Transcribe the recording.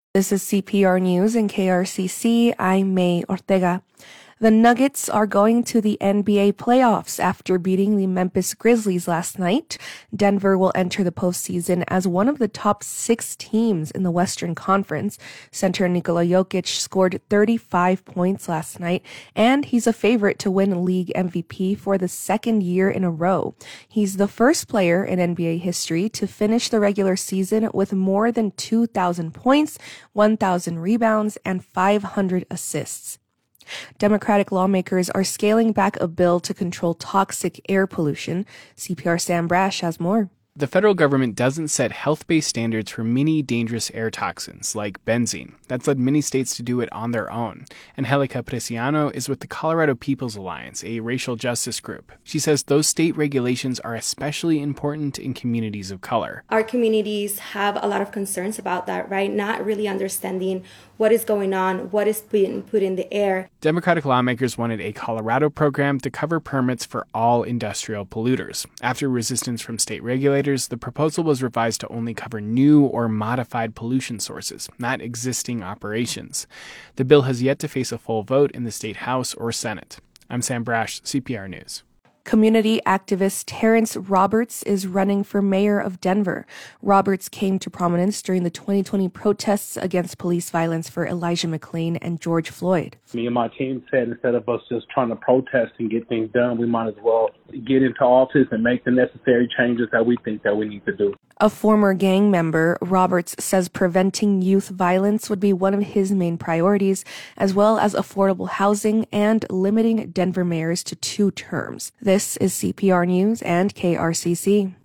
This is CPR News and KRCC. I'm May Ortega. The Nuggets are going to the NBA playoffs after beating the Memphis Grizzlies last night. Denver will enter the postseason as one of the top 6 teams in the Western Conference. Center Nikola Jokic scored 35 points last night, and he's a favorite to win league MVP for the second year in a row. He's the first player in NBA history to finish the regular season with more than 2,000 points, 1,000 rebounds, and 500 assists. Democratic lawmakers are scaling back a bill to control toxic air pollution. CPR Sam Brash has more. The federal government doesn't set health-based standards for many dangerous air toxins, like benzene. That's led many states to do it on their own. Angelica Preciano is with the Colorado People's Alliance, a racial justice group. She says those state regulations are especially important in communities of color. Our communities have a lot of concerns about that, right? Not really understanding what is going on, what is being put in the air. Democratic lawmakers wanted a Colorado program to cover permits for all industrial polluters. After resistance from state regulators, the proposal was revised to only cover new or modified pollution sources, not existing operations. The bill has yet to face a full vote in the state House or Senate. I'm Sam Brash, CPR News. Community activist Terrence Roberts is running for mayor of Denver. Roberts came to prominence during the 2020 protests against police violence for Elijah McClain and George Floyd. Me and my team said instead of us just trying to protest and get things done, we might as well get into office and make the necessary changes that we think that we need to do. A former gang member, Roberts says preventing youth violence would be one of his main priorities, as well as affordable housing and limiting Denver mayors to 2 terms. This is CPR News and KRCC.